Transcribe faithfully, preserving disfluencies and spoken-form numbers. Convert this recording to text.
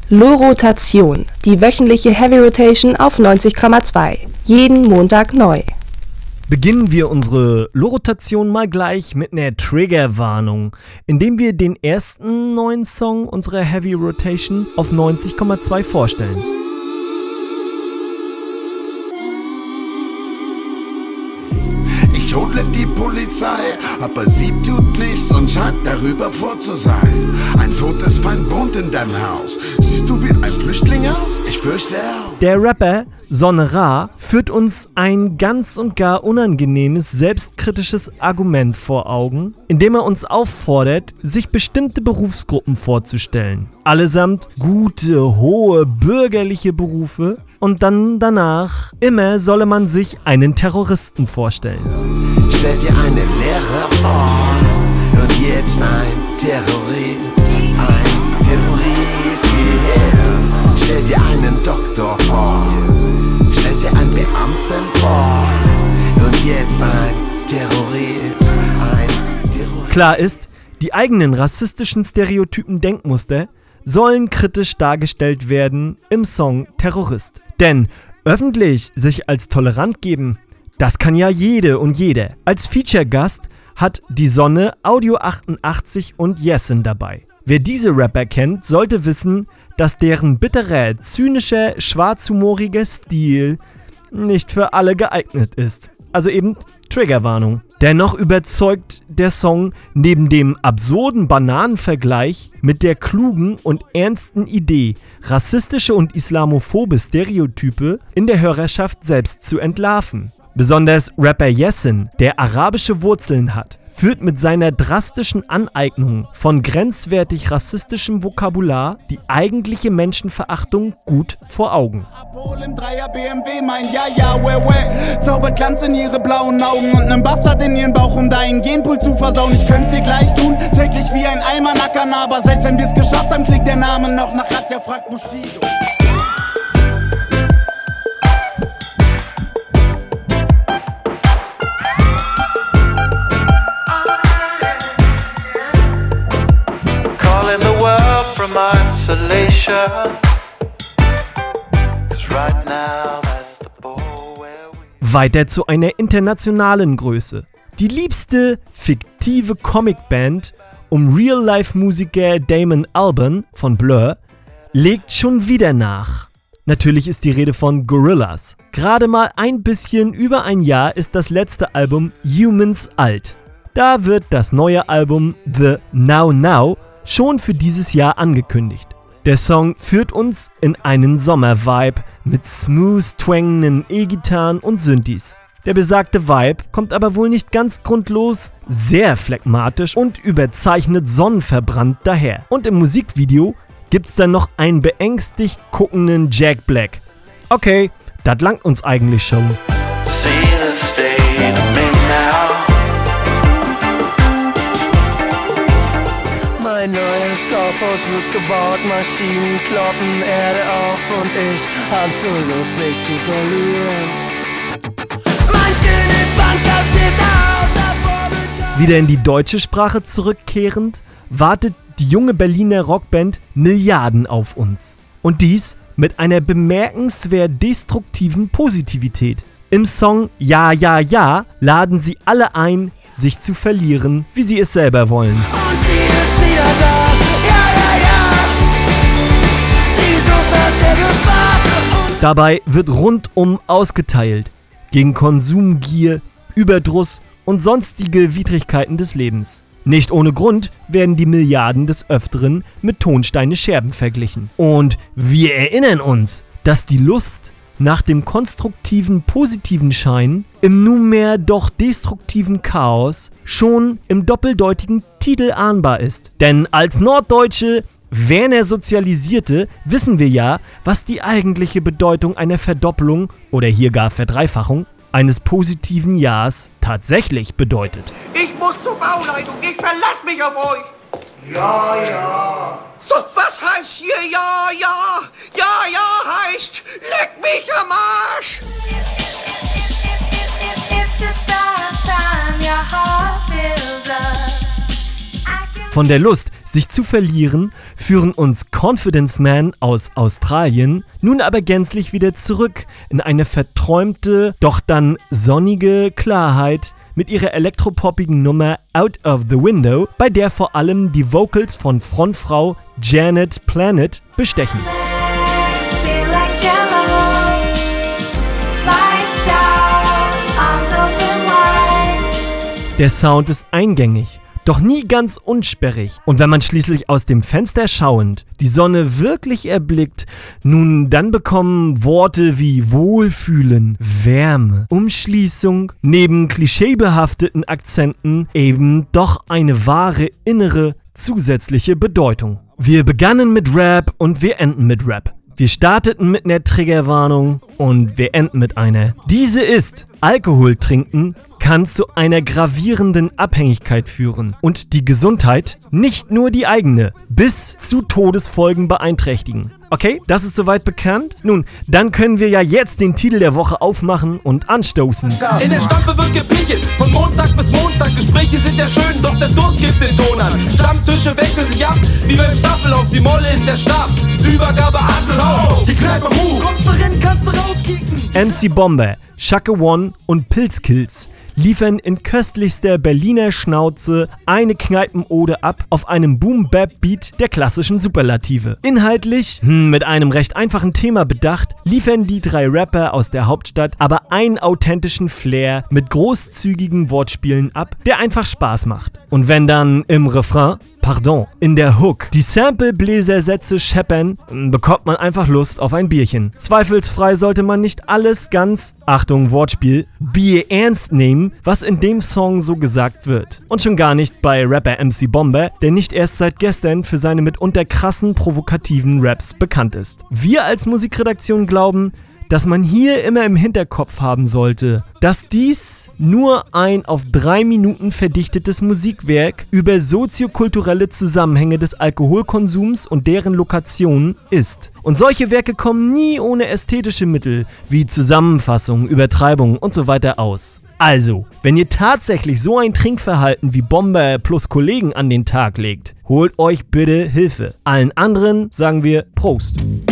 Lo-Rotation, die wöchentliche Heavy Rotation auf neunzig Komma zwei. Jeden Montag neu. Beginnen wir unsere Lo-Rotation mal gleich mit einer Triggerwarnung, indem wir den ersten neuen Song unserer Heavy Rotation auf neunzig Komma zwei vorstellen. Ich hole die Polizei, aber sie tut nichts und scheint darüber froh zu sein. Ein totes Feind wohnt in deinem Haus. Siehst du wie ein Flüchtling aus? Ich fürchte auch. Der Rapper Sonne Ra führt uns ein ganz und gar unangenehmes, selbstkritisches Argument vor Augen, indem er uns auffordert, sich bestimmte Berufsgruppen vorzustellen. Allesamt gute, hohe, bürgerliche Berufe, und dann danach immer solle man sich einen Terroristen vorstellen. Stell dir einen Lehrer vor und jetzt ein Terrorist, ein Terrorist hierher. Stell dir einen Doktor vor, stell dir einen Beamten vor und jetzt ein Terrorist, ein Terrorist. Klar ist, die eigenen rassistischen Stereotypen Denkmuster sollen kritisch dargestellt werden im Song Terrorist. Denn öffentlich sich als tolerant geben, das kann ja jede und jeder. Als Feature-Gast hat die Sonne, Audio achtundachtzig und Jessin dabei. Wer diese Rapper kennt, sollte wissen, dass deren bitterer, zynischer, schwarzhumoriger Stil nicht für alle geeignet ist. Also eben Triggerwarnung. Dennoch überzeugt der Song neben dem absurden Bananenvergleich mit der klugen und ernsten Idee, rassistische und islamophobe Stereotype in der Hörerschaft selbst zu entlarven. Besonders Rapper Jessin, der arabische Wurzeln hat, führt mit seiner drastischen Aneignung von grenzwertig rassistischem Vokabular die eigentliche Menschenverachtung gut vor Augen. Abhol im Dreier B M W, mein ja, ja, weh, weh. Zaubert Glanz in ihre blauen Augen und nen Bastard in ihren Bauch, um deinen Genpool zu versauen. Ich könnt's dir gleich tun, täglich wie ein Eimer nackern, aber selbst wenn wir's geschafft haben, klingt der Name noch nach Razzia fragt Bushido. Weiter zu einer internationalen Größe. Die liebste fiktive Comicband um Real-Life-Musiker Damon Albarn von Blur legt schon wieder nach. Natürlich ist die Rede von Gorillaz. Gerade mal ein bisschen über ein Jahr ist das letzte Album Humans alt. Da wird das neue Album The Now Now schon für dieses Jahr angekündigt. Der Song führt uns in einen Sommer-Vibe mit smooth twangenden E-Gitarren und Synthes. Der besagte Vibe kommt aber wohl nicht ganz grundlos, sehr phlegmatisch und überzeichnet sonnenverbrannt daher. Und im Musikvideo gibt's dann noch einen beängstigt guckenden Jack Black. Okay, das langt uns eigentlich schon. Ein neues Kaufhaus wird gebaut, Maschinen kloppen Erde auf und ich hab so Lust, mich zu verlieren. Mein schönes Bankhaus steht auf, davor wird Wieder in die deutsche Sprache zurückkehrend, wartet die junge Berliner Rockband Milliarden auf uns. Und dies mit einer bemerkenswert destruktiven Positivität. Im Song Ja, Ja, Ja laden sie alle ein, sich zu verlieren, wie sie es selber wollen. und sie ist wieder da. Ja, ja, ja. Die Sucht nach der Gefahr. Und Dabei wird rundum ausgeteilt gegen Konsumgier, Überdruss und sonstige Widrigkeiten des Lebens. Nicht ohne Grund werden die Milliarden des Öfteren mit Tonsteine Scherben verglichen. Und wir erinnern uns, dass die Lust nach dem konstruktiven, positiven Schein im nunmehr doch destruktiven Chaos schon im doppeldeutigen Titel ahnbar ist. Denn als Norddeutsche Werner Sozialisierte wissen wir ja, was die eigentliche Bedeutung einer Verdoppelung oder hier gar Verdreifachung eines positiven Jahres tatsächlich bedeutet. Ich muss zur Bauleitung, ich verlass mich auf euch. Ja, ja. So, was heißt hier ja, ja? Ja, ja heißt, leck mich am Arsch. It's about time your heart fills up. I can Von der Lust, sich zu verlieren, führen uns Confidence Man aus Australien nun aber gänzlich wieder zurück in eine verträumte, doch dann sonnige Klarheit mit ihrer elektropoppigen Nummer Out of the Window, bei der vor allem die Vocals von Frontfrau Janet Planet bestechen. Der Sound ist eingängig, doch nie ganz unsperrig. Und wenn man schließlich aus dem Fenster schauend die Sonne wirklich erblickt, nun dann bekommen Worte wie Wohlfühlen, Wärme, Umschließung neben klischeebehafteten Akzenten eben doch eine wahre innere zusätzliche Bedeutung. Wir begannen mit Rap und wir enden mit Rap. Wir starteten mit einer Triggerwarnung und wir enden mit einer. Diese ist: Alkohol trinken kann zu einer gravierenden Abhängigkeit führen und die Gesundheit, nicht nur die eigene, bis zu Todesfolgen beeinträchtigen. Okay, das ist soweit bekannt? Nun, dann können wir ja jetzt den Titel der Woche aufmachen und anstoßen. In der Stampe wird gepichelt, von Montag bis Montag. Gespräche sind ja schön, doch der Durst gibt den Ton an. Stammtische wechseln sich ab, wie beim Staffellauf. Die Molle ist der Stab, Übergabe Axel, die Kneipe hoch. Kommst du rein, kannst du rauskicken. M C Bomber, Shaka One und Pilzkills liefern in köstlichster Berliner Schnauze eine Kneipenode ab auf einem Boom-Bap-Beat der klassischen Superlative. Inhaltlich, hm, mit einem recht einfachen Thema bedacht, liefern die drei Rapper aus der Hauptstadt aber einen authentischen Flair mit großzügigen Wortspielen ab, der einfach Spaß macht. Und wenn dann im Refrain, pardon, in der Hook die Sample-Bläsersätze scheppern, bekommt man einfach Lust auf ein Bierchen. Zweifelsfrei sollte man nicht alles ganz, Achtung Wortspiel, Bier ernst nehmen, was in dem Song so gesagt wird. Und schon gar nicht bei Rapper M C Bomber, der nicht erst seit gestern für seine mitunter krassen, provokativen Raps bekannt ist. Wir als Musikredaktion glauben, dass man hier immer im Hinterkopf haben sollte, dass dies nur ein auf drei Minuten verdichtetes Musikwerk über soziokulturelle Zusammenhänge des Alkoholkonsums und deren Lokationen ist. Und solche Werke kommen nie ohne ästhetische Mittel wie Zusammenfassungen, Übertreibungen und so weiter aus. Also, wenn ihr tatsächlich so ein Trinkverhalten wie Bomber plus Kollegen an den Tag legt, holt euch bitte Hilfe. Allen anderen sagen wir Prost.